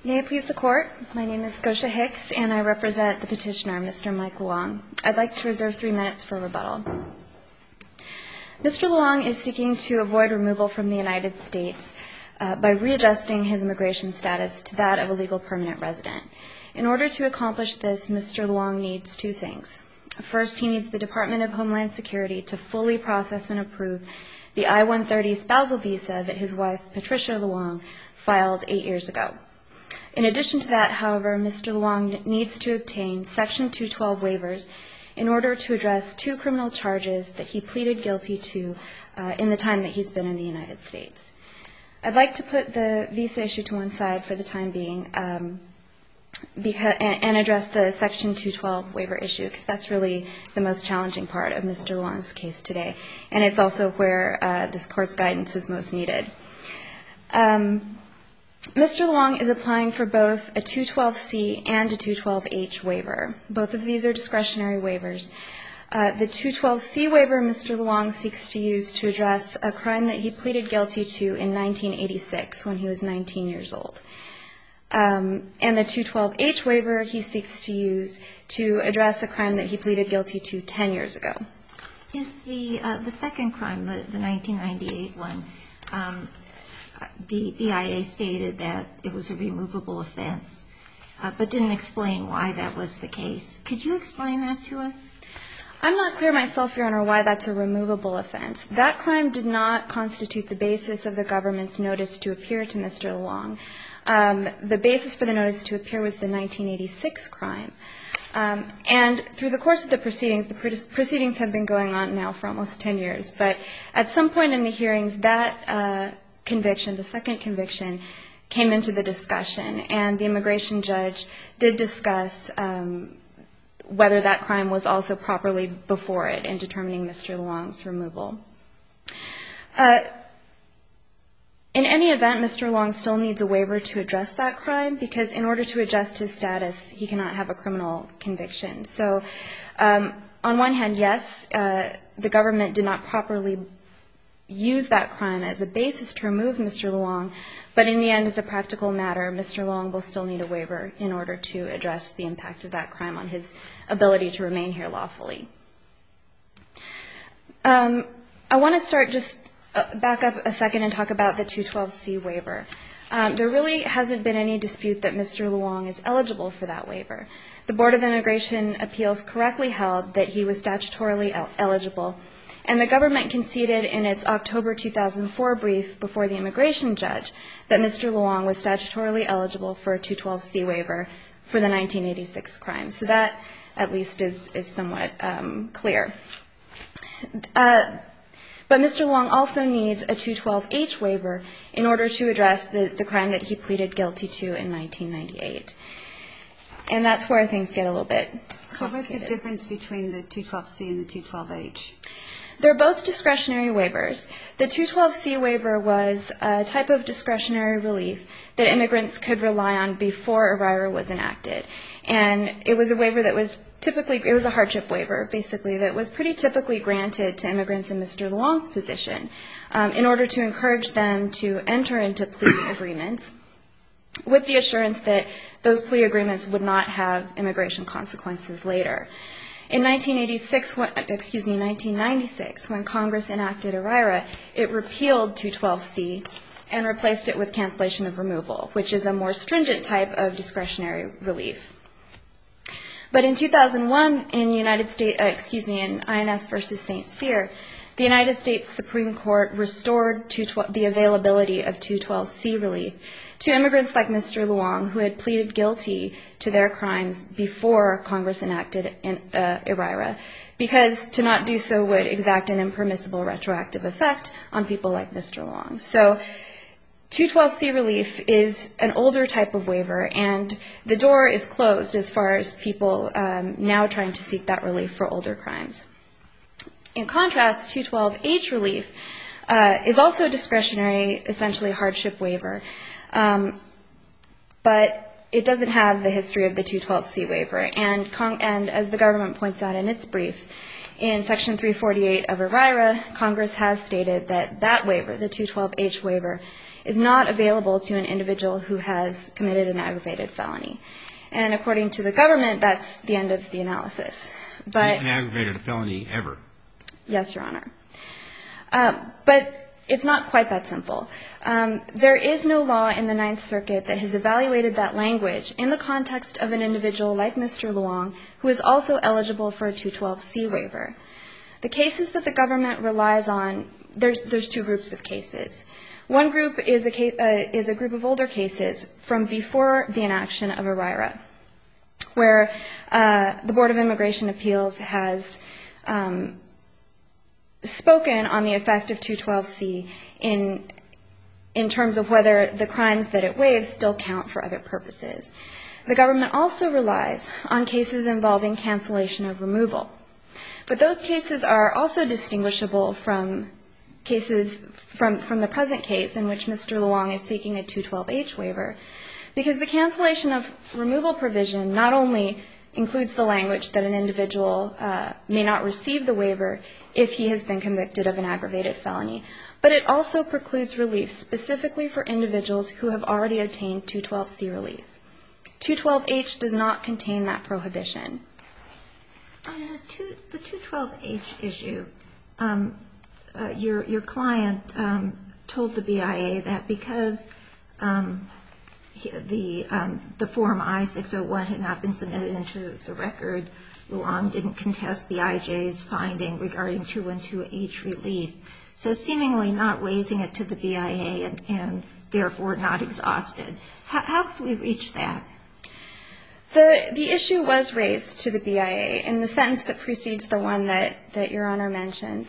May it please the Court, my name is Scotia Hicks and I represent the petitioner, Mr. Mike Luong. I'd like to reserve 3 minutes for rebuttal. Mr. Luong is seeking to avoid removal from the United States by readjusting his immigration status to that of a legal permanent resident. In order to accomplish this, Mr. Luong needs 2 things. First, he needs the Department of Homeland Security to fully process and approve the I-130 spousal visa that his wife, Patricia Luong, filed 8 years ago. In addition to that, however, Mr. Luong needs to obtain Section 212 waivers in order to address 2 criminal charges that he pleaded guilty to in the time that he's been in the United States. I'd like to put the visa issue to one side for the time being and address the Section 212 waiver issue, because that's really the most challenging part of Mr. Luong's case today, and it's also where this Court's guidance is most needed. Mr. Luong is applying for both a 212C and a 212H waiver. Both of these are discretionary waivers. The 212C waiver Mr. Luong seeks to use to address a crime that he pleaded guilty to in 1986 when he was 19 years old. And the 212H waiver he seeks to use to address a crime that he pleaded guilty to 10 years ago. Is the second crime, the 1998 one, the BIA stated that it was a removable offense, but didn't explain why that was the case. Could you explain that to us? I'm not clear myself, Your Honor, why that's a removable offense. That crime did not constitute the basis of the government's notice to appear to Mr. Luong. The basis for the notice to appear was the 1986 crime. And through the course of the proceedings have been going on now for almost 10 years. But at some point in the hearings, that conviction, the second conviction, came into the discussion. And the immigration judge did discuss whether that crime was also properly before it in determining Mr. Luong's removal. In any event, Mr. Luong still needs a waiver to address that crime, because in order to adjust his status, he cannot have a criminal conviction. So on one hand, yes, the government did not properly use that crime as a basis to remove Mr. Luong, but in the end, as a practical matter, Mr. Luong will still need a waiver in order to address the impact of that crime on his ability to remain here lawfully. I want to start just back up a second and talk about the 212C waiver. There really hasn't been any dispute that Mr. Luong is eligible for that waiver. The Board of Immigration Appeals correctly held that he was statutorily eligible, and the government conceded in its October 2004 brief before the immigration judge that Mr. Luong was statutorily eligible for a 212C waiver for the 1986 crime. So that, at least, is somewhat clear. But Mr. Luong also needs a 212H waiver in order to address the crime that he pleaded guilty to in 1998. And that's where things get a little bit complicated. So what's the difference between the 212C and the 212H? They're both discretionary waivers. The 212C waiver was a type of discretionary relief that immigrants could rely on before ERIRA was enacted. And it was a waiver that was typically, it was a hardship waiver, basically, that was pretty typically granted to immigrants in Mr. Luong's position in order to encourage them to enter into plea agreements with the assurance that those plea agreements would not have immigration consequences later. In 1996, when Congress enacted ERIRA, it repealed 212C and replaced it with cancellation of removal, which is a more stringent type of discretionary relief. But in 2001, in INS versus St. Cyr, the United States Supreme Court restored the availability of 212C relief to immigrants like Mr. Luong, who had pleaded guilty to their crimes before Congress enacted ERIRA, because to not do so would exact an impermissible retroactive effect on people like Mr. Luong. So 212C relief is an older type of waiver, and the door is closed as far as people now trying to seek that relief for older crimes. In contrast, 212H relief is also a discretionary, essentially hardship waiver, but it doesn't have the history of the 212C waiver. And as the government points out in its brief, in Section 348 of ERIRA, Congress has stated that that waiver, the 212H waiver, is not available to an individual who has committed an aggravated felony. And according to the government, that's the end of the analysis. But an aggravated felony ever? Yes, Your Honor. But it's not quite that simple. There is no law in the Ninth Circuit that has evaluated that language in the context of an individual like Mr. Luong, who is also eligible for a 212C waiver. The cases that the government relies on, there's two groups of cases. One group is a group of older cases from before the enaction of ERIRA, where the Board of Immigration Appeals has spoken on the effect of 212C in terms of whether the crimes that it waives still count for other purposes. The government also relies on cases involving cancellation of removal. But those cases are also distinguishable from cases from the present case in which Mr. Luong is seeking a 212H waiver, because the cancellation of removal provision not only includes the language that an individual may not receive the waiver if he has been convicted of an aggravated felony, but it also precludes relief specifically for individuals who have already obtained 212C relief. 212H does not contain that prohibition. On the 212H issue, your client told the BIA that because the Form I-601 had not been submitted into the record, Luong didn't contest the IJ's finding regarding 212H relief, so seemingly not raising it to the BIA and therefore not exhausted. How could we reach that? The issue was raised to the BIA in the sentence that precedes the one that Your Honor mentions.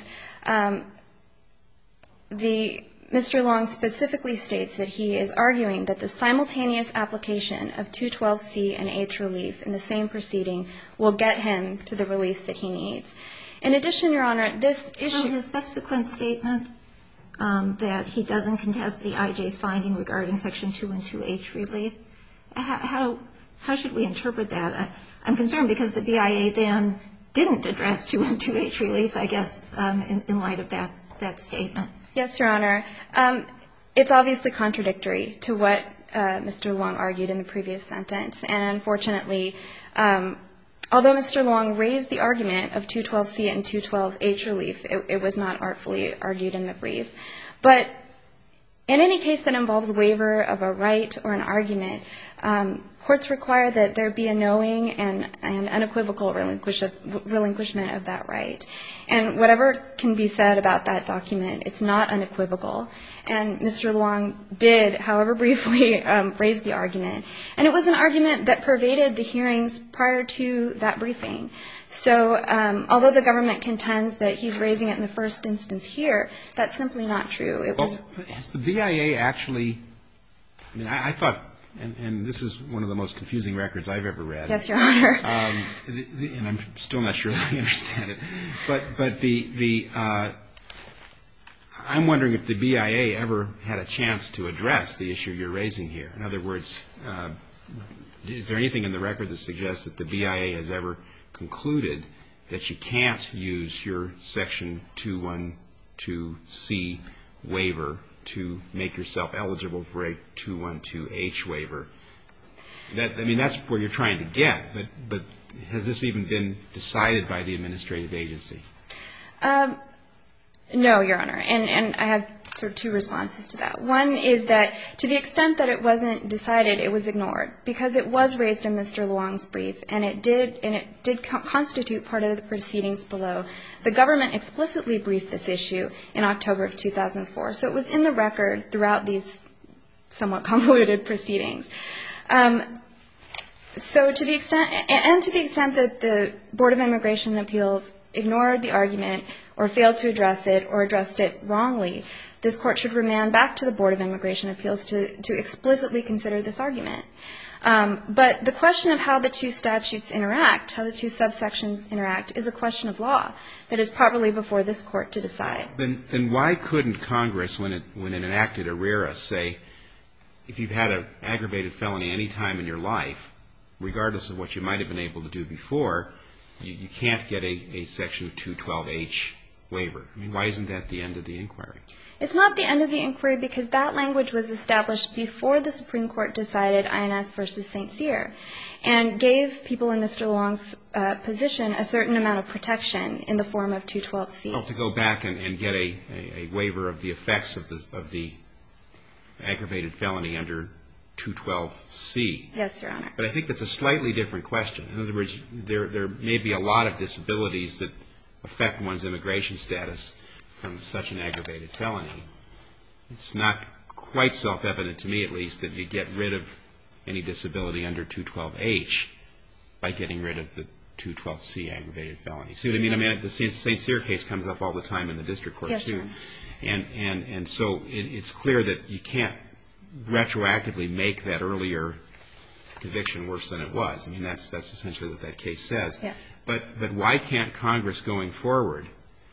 Mr. Luong specifically states that he is arguing that the simultaneous application of 212C and H relief in the same proceeding will get him to the relief that he needs. In addition, Your Honor, this issue... So his subsequent statement that he doesn't contest the IJ's finding regarding Section 212H relief, how should we interpret that? I'm concerned because the BIA then didn't address 212H relief, I guess, in light of that statement. Yes, Your Honor. It's obviously contradictory to what Mr. Luong argued in the previous sentence. And unfortunately, although Mr. Luong raised the argument of 212C and 212H relief, it was not artfully argued in the brief. But in any case that involves waiver of a right or an argument, courts require that there be a knowing and unequivocal relinquishment of that right. And whatever can be said about that document, it's not unequivocal. And Mr. Luong did, however briefly, raise the argument. And it was an argument that pervaded the hearings prior to that briefing. So although the government contends that he's raising it in the first instance here, that's simply not true. Well, has the BIA actually, I mean, I thought, and this is one of the most confusing records I've ever read. Yes, Your Honor. And I'm still not sure that I understand it. But I'm wondering if the BIA ever had a chance to address the issue you're raising here. In other words, is there anything in the record that suggests that the BIA has ever concluded that you can't use your Section 212C waiver to make yourself eligible for a 212H waiver? I mean, that's where you're trying to get. But has this even been decided by the administrative agency? No, Your Honor. And I have sort of two responses to that. One is that to the extent that it wasn't decided, it was ignored. Because it was raised in Mr. Luong's brief, and it did constitute part of the proceedings below. The government explicitly briefed this issue in October of 2004. So it was in the record throughout these somewhat convoluted proceedings. So to the extent, and to the extent that the Board of Immigration Appeals ignored the argument or failed to address it or addressed it wrongly, this Court should remand back to the Board of Immigration Appeals to explicitly consider this argument. But the question of how the two statutes interact, how the two subsections interact, is a question of law that is properly before this Court to decide. Then why couldn't Congress, when it enacted ARERA, say, if you've had an aggravated felony any time in your life, regardless of what you might have been able to do before, you can't get a Section 212H waiver. I mean, why isn't that the end of the inquiry? It's not the end of the inquiry because that language was established before the Supreme Court decided INS versus St. Cyr and gave people in Mr. Luong's position a certain amount of protection in the form of 212C. Well, to go back and get a waiver of the effects of the aggravated felony under 212C. Yes, Your Honor. But I think that's a slightly different question. In other words, there may be a lot of disabilities that affect one's immigration status from such an aggravated felony. It's not quite self-evident, to me at least, that you get rid of any disability under 212H by getting rid of the 212C aggravated felony. See what I mean? I mean, the St. Cyr case comes up all the time in the district court, too. Yes, and so it's clear that you can't retroactively make that earlier conviction worse than it was. I mean, that's essentially what that case says. Yeah. But why can't Congress going forward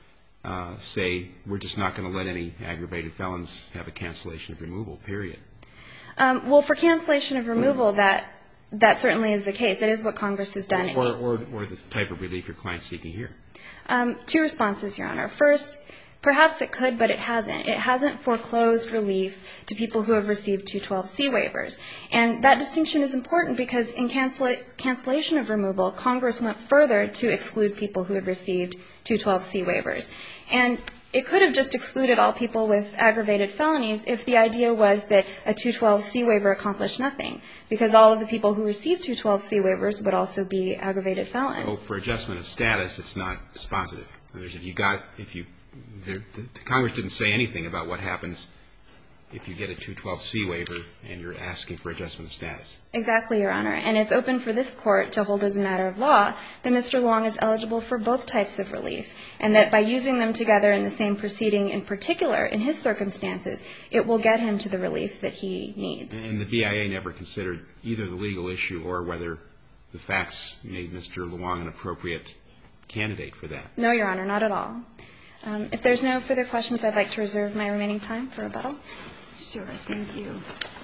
say we're just not going to let any aggravated felons have a cancellation of removal, period? Well, for cancellation of removal, that certainly is the case. It is what Congress has done. Or the type of relief your client's seeking here. Two responses, Your Honor. First, perhaps it could, but it hasn't. It hasn't foreclosed relief to people who have received 212C waivers. And that distinction is important because in cancellation of removal, Congress went further to exclude people who had received 212C waivers. And it could have just excluded all people with aggravated felonies if the idea was that a 212C waiver accomplished nothing, because all of the people who received 212C waivers would also be aggravated felons. So for adjustment of status, it's not dispositive. In other words, Congress didn't say anything about what happens if you get a 212C waiver and you're asking for adjustment of status. Exactly, Your Honor. And it's open for this Court to hold as a matter of law that Mr. Luong is eligible for both types of relief, and that by using them together in the same proceeding in particular, in his circumstances, it will get him to the relief that he needs. And the BIA never considered either the legal issue or whether the facts made Mr. Luong an appropriate candidate for that. No, Your Honor, not at all. If there's no further questions, I'd like to reserve my remaining time for rebuttal. Sure. Thank you.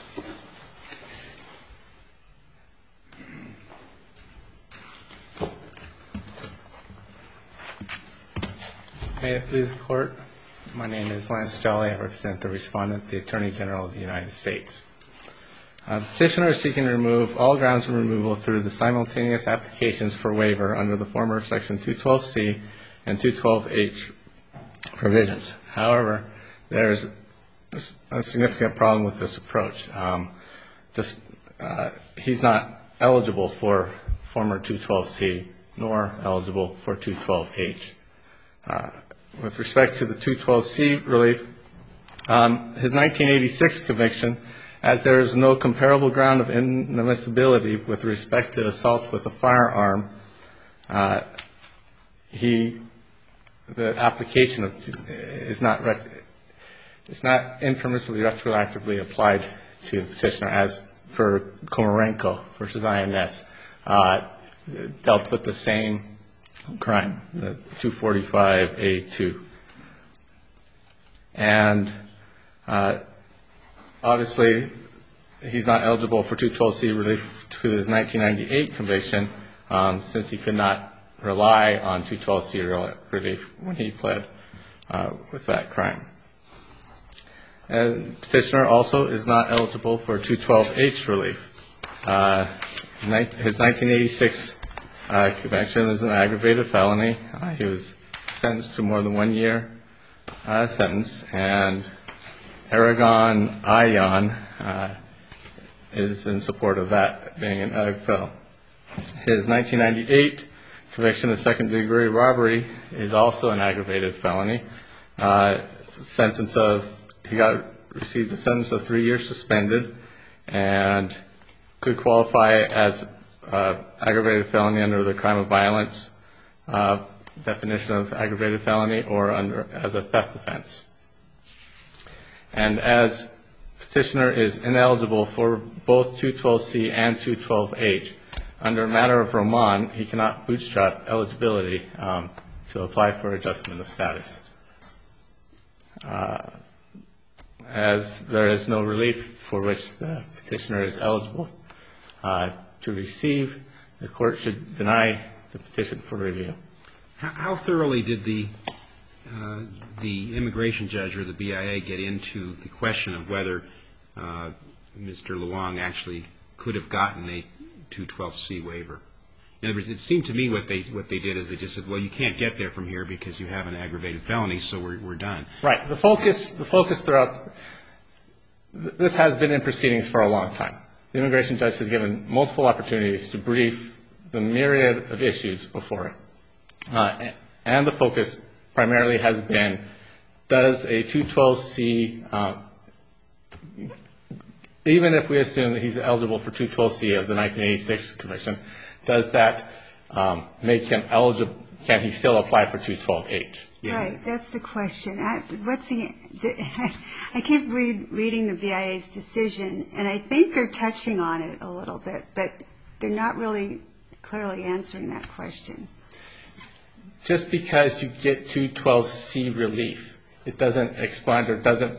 May it please the Court. My name is Lance Jolly. I represent the Respondent, the Attorney General of the United States. Petitioner is seeking to remove all grounds of removal through the simultaneous applications for waiver under the former Section 212C and 212H provisions. However, there's a significant problem with this approach. He's not eligible for former 212C nor eligible for 212H. With respect to the 212C relief, his 1986 conviction, as there is no comparable ground of inadmissibility with respect to assault with a firearm, the application is not impermissibly retroactively applied to the petitioner as per Komarenko versus INS, dealt with the same crime, the 245A2. And obviously, he's not eligible for 212C relief to his 1998 conviction since he could not rely on 212C relief when he pled with that crime. And petitioner also is not eligible for 212H relief. His 1986 conviction is an aggravated felony. He was sentenced to more than 1 year sentence, and Aragon Ayan is in support of that being an AGFEL. His 1998 conviction of second-degree robbery is also an aggravated felony. He received a sentence of 3 years suspended and could qualify as aggravated felony under the crime of violence definition of aggravated felony or as a theft offense. And as petitioner is ineligible for both 212C and 212H, under a matter of Roman, he cannot bootstrap eligibility to apply for adjustment of status. As there is no relief for which the petitioner is eligible to receive, the court should deny the petition for review. How thoroughly did the immigration judge or the BIA get into the question of whether Mr. Luong actually could have gotten a 212C waiver? In other words, it seemed to me what they did is they just said, well, you can't get there from here because you have an aggravated felony, so we're done. Right. The focus throughout this has been in proceedings for a long time. The immigration judge has given multiple opportunities to brief the myriad of issues before it. And the focus primarily has been, does a 212C, even if we assume that he's eligible for 212C of the 1986 conviction, does that make him eligible? Can he still apply for 212H? Yeah. Right, that's the question. I keep reading the BIA's decision, and I think they're touching on it a little bit, but they're not really clearly answering that question. Just because you get 212C relief, it doesn't expunge or doesn't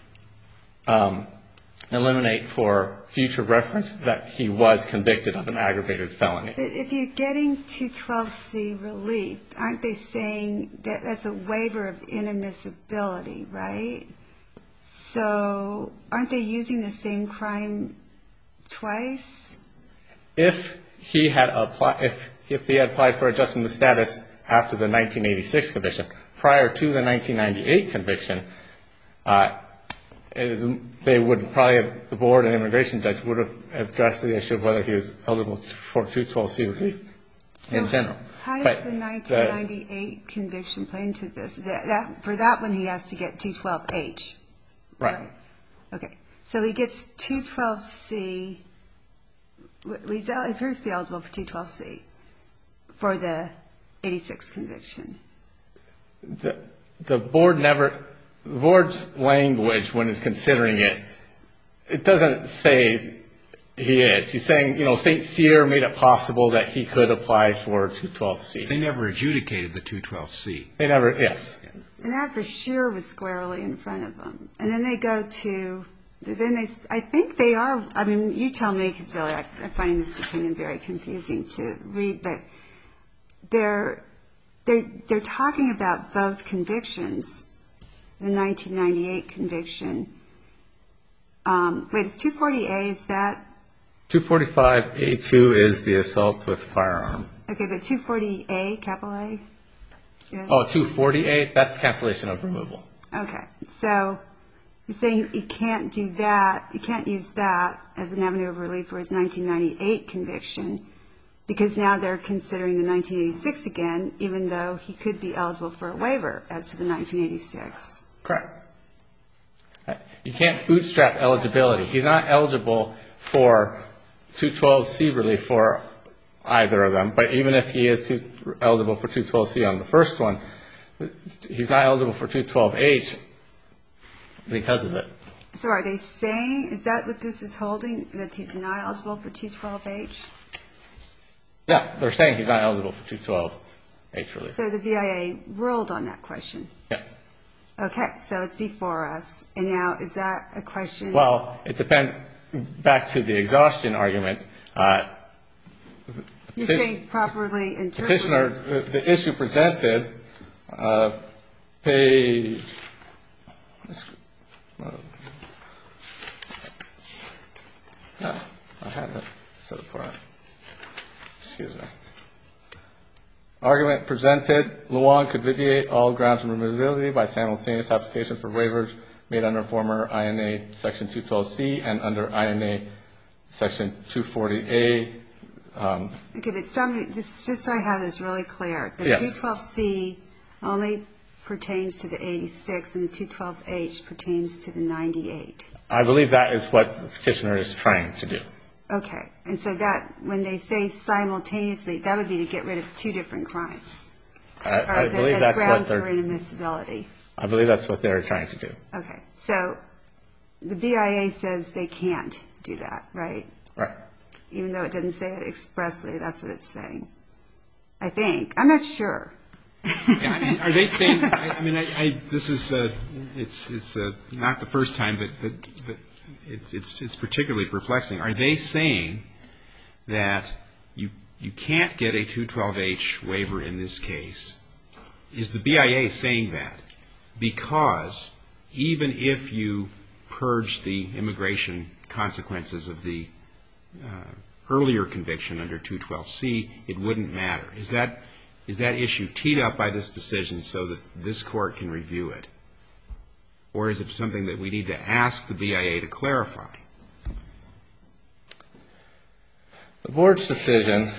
eliminate for future reference that he was convicted of an aggravated felony. But if you're getting 212C relief, aren't they saying that that's a waiver of inadmissibility, right? So aren't they using the same crime twice? If he had applied for adjustment of status after the 1986 conviction, prior to the 1998 conviction, they would probably, the board and immigration judge would have addressed the issue of whether he was eligible for 212C relief in general. How does the 1998 conviction play into this? For that one, he has to get 212H. Right. Okay. So he gets 212C. He appears to be eligible for 212C for the 86 conviction. The board's language when it's considering it, it doesn't say he is. He's saying, St. Cyr made it possible that he could apply for 212C. They never adjudicated the 212C. They never, yes. And that for sure was squarely in front of them. And then they go to, I think they are, I mean, you tell me, because really I'm finding this opinion very confusing to read, but they're talking about both convictions, the 1998 conviction. Wait, is 240A, is that? 245A2 is the assault with firearm. Okay, but 240A, capital A? Is? Oh, 240A, that's cancellation of removal. Okay, so you're saying you can't do that, you can't use that as an avenue of relief for his 1998 conviction, because now they're considering the 1986 again, even though he could be eligible for a waiver as to the 1986. Correct. You can't bootstrap eligibility. He's not eligible for 212C relief for either of them, but even if he is eligible for 212C on the first one, he's not eligible for 212H because of it. So are they saying, is that what this is holding, that he's not eligible for 212H? Yeah, they're saying he's not eligible for 212H relief. So the BIA ruled on that question? Yeah. Okay, so it's before us. And now, is that a question? Well, it depends. Back to the exhaustion argument. You're saying properly interpreted. Petitioner, the issue presented, page, I had it set for it. Excuse me. Argument presented, Luong could vitiate all grounds of removability by simultaneous application for waivers made under former INA Section 212C and under INA Section 240A. Okay, but stop me, just so I have this really clear. The Yes. 212C only pertains to the 86 and the 212H pertains to the 98. I believe that is what the petitioner is trying to do. Okay, and so that, when they say simultaneously, that would be to get rid of two different crimes. I believe that's what grounds they're, for inadmissibility. I believe that's what they're trying to do. Okay, so the BIA says they can't do that, right? Right. Even though it doesn't say it expressly, that's what it's saying. I think. I'm not sure. Yeah, I mean, are they saying? I mean, this is it's not the first time, but it's particularly perplexing. Are they saying that you you can't get a 212H waiver in this case. Is the BIA saying that because even if you purge the immigration consequences of the earlier conviction under 212C, it wouldn't matter? Is that issue teed up by this decision so that this Court can review it? Or is it something that we need to ask the BIA to clarify? The Board's decision,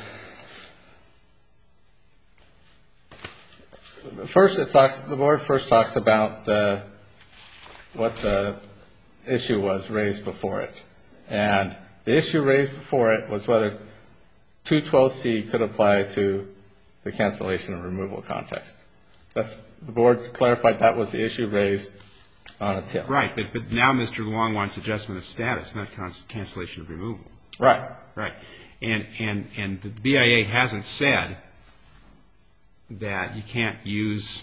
the Board first talks about what the issue was raised before it. And the issue raised before it was whether 212C could apply to the cancellation and removal context. The Board clarified that was the issue raised on appeal. Right, but now Mr. Luong wants adjustment of status, not cancellation of removal. Right. Right. And the BIA hasn't said that you can't use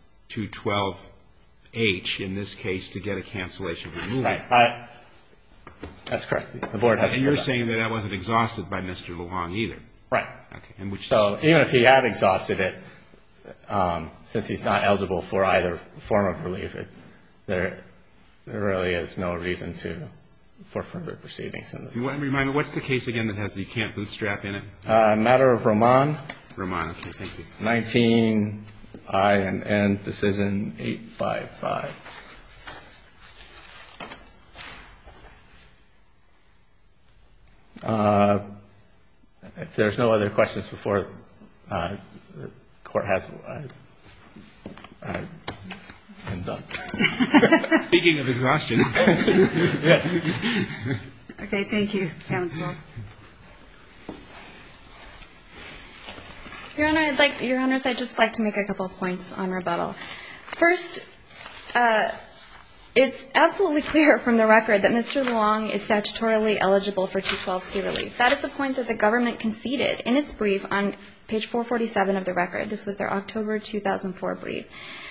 212H in this case to get a cancellation of removal. Right. That's correct. The Board hasn't said that. And you're saying that that wasn't exhausted by Mr. Luong either. Right. Okay. So even if he had exhausted it, since he's not eligible for either form of relief, there really is no reason for further proceedings in this. Remind me, what's the case again that has the can't bootstrap in it? Matter of Roman. Roman, okay, thank you. 19 I and N, decision 855. If there's no other questions before the Court has, I'm done. Speaking of exhaustion. Yes. Okay, thank you, counsel. Your Honors, I'd just like to make a couple of points on rebuttal. First, it's absolutely clear from the record that Mr. Luong is statutorily eligible for 212C relief. That is the point that the government conceded in its brief on page 447 of the record. This was their October 2004 brief.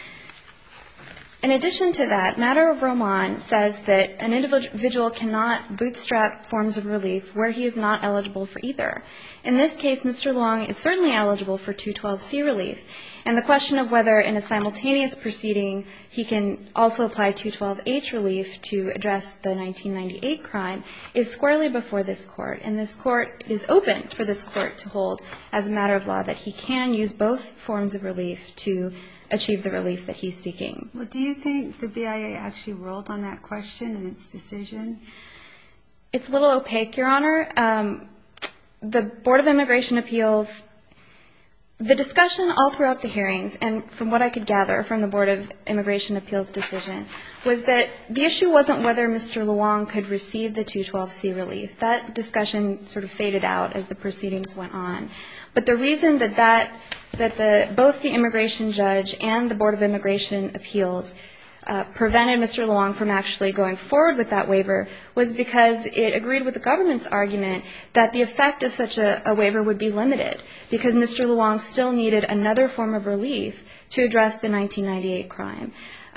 In addition to that, Matter of Roman says that an individual cannot bootstrap forms of relief where he is not eligible for either. In this case, Mr. Luong is certainly eligible for 212C relief. And the question of whether in a simultaneous proceeding he can also apply 212H relief to address the 1998 crime is squarely before this Court. And this Court is open for this Court to hold as a matter of law that he can use both forms of relief to achieve the relief that he's seeking. Well, do you think the BIA actually ruled on that question in its decision? It's a little opaque, Your Honor. The Board of Immigration Appeals, the discussion all throughout the hearings, and from what I could gather from the Board of Immigration Appeals decision, was that the issue wasn't whether Mr. Luong could receive the 212C relief. That discussion sort of faded out as the proceedings went on. But the reason that both the immigration judge and the Board of Immigration Appeals prevented Mr. Luong from actually going forward with that waiver was because it agreed with the government's argument that the effect of such a waiver would be limited, because Mr. Luong still needed another form of relief to address the 1998 crime.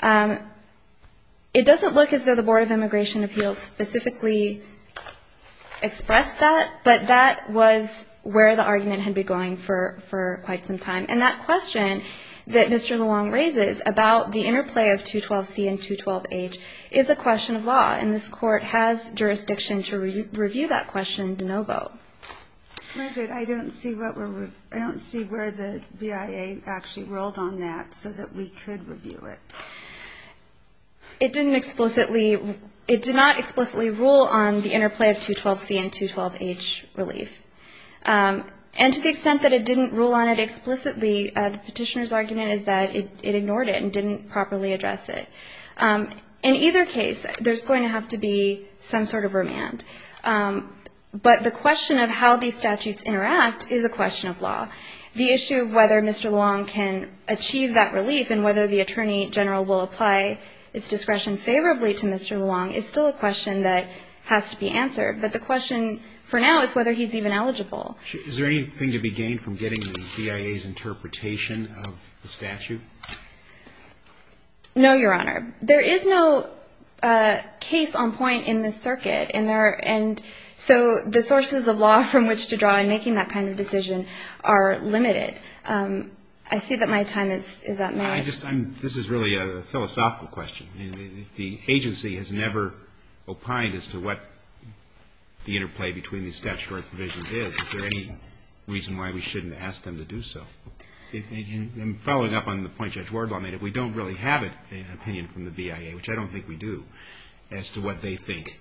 It doesn't look as though the Board of Immigration Appeals specifically expressed that, but that was where the argument had been going for quite some time. And that question that Mr. Luong raises about the interplay of 212C and 212H is a question of law, and this Court has jurisdiction to review that question de novo. Right, but I don't see where the BIA actually ruled on that so that we could review it. It did not explicitly rule on the interplay of 212C and 212H relief. And to the extent that it didn't rule on it explicitly, the petitioner's argument is that it ignored it and didn't properly address it. In either case, there's going to have to be some sort of remand. But the question of how these statutes interact is a question of law. The issue of whether Mr. Luong can achieve that relief and whether the Attorney General will apply its discretion favorably to Mr. Luong is still a question that has to be answered. But the question for now is whether he's even eligible. Is there anything to be gained from getting the BIA's interpretation of the statute? No, Your Honor. There is no case on point in this circuit, and so the sources of law from which to draw in making that kind of decision are limited. I see that my time is up now. This is really a philosophical question. If the agency has never opined as to what the interplay between these statutory provisions is there any reason why we shouldn't ask them to do so? And following up on the point Judge Wardlaw made, if we don't really have an opinion from the BIA, which I don't think we do, as to what they think,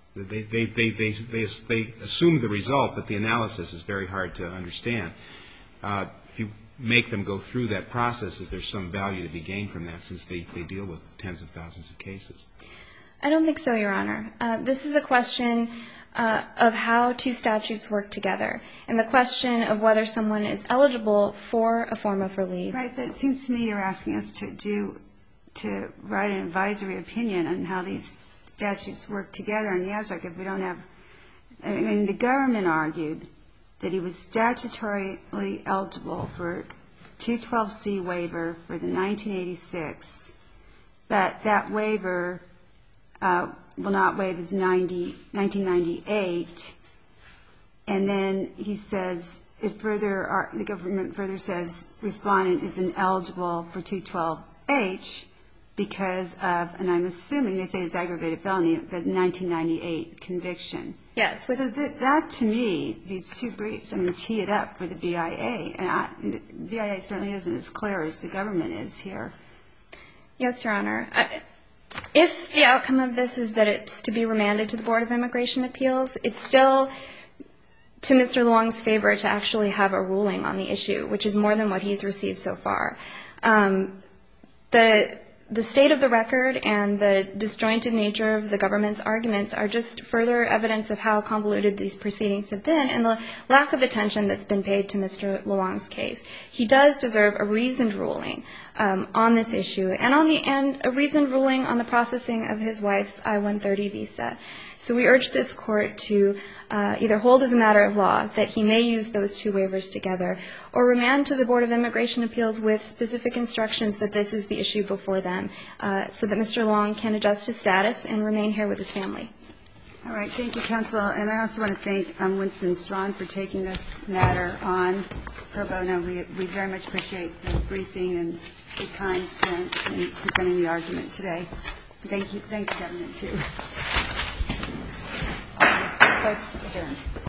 they assume the result, but the analysis is very hard to understand. If you make them go through that process, is there some value to be gained from that, since they deal with tens of thousands of cases? I don't think so, Your Honor. This is a question of how two statutes work together, and the question of whether someone is eligible for a form of relief. Right, but it seems to me you're asking us to write an advisory opinion on how these statutes work together in the abstract. If we don't have, I mean, the government argued that he was statutorily eligible for 212C waiver for the 1986, but that waiver will not waive his 1998, and then he says, the government further says respondent is ineligible for 212H because of, and I'm assuming they say it's aggravated felony, the 1998 conviction. Yes. So that to me, these two briefs, tee it up for the BIA, and the BIA certainly isn't as clear as the government is here. Yes, Your Honor. If the outcome of this is that it's to be remanded to the Board of Immigration Appeals, it's still to Mr. Luong's favor to actually have a ruling on the issue, which is more than what he's received so far. The state of the record and the disjointed nature of the government's arguments are just further evidence of how convoluted these proceedings have been and the lack of attention that's been paid to Mr. Luong's case. He does deserve a reasoned ruling on this issue and a reasoned ruling on the processing of his wife's I-130 visa. So we urge this Court to either hold as a matter of law that he may use those two waivers together or remand to the Board of Immigration Appeals with specific instructions that this is the issue before them so that Mr. Luong can adjust his status and remain here with his family. All right. Thank you, counsel. And I also want to thank Winston Strawn for taking this matter on pro bono. We very much appreciate the briefing and the time spent in presenting the argument today. Thank you. Thanks, government, too. Let's adjourn.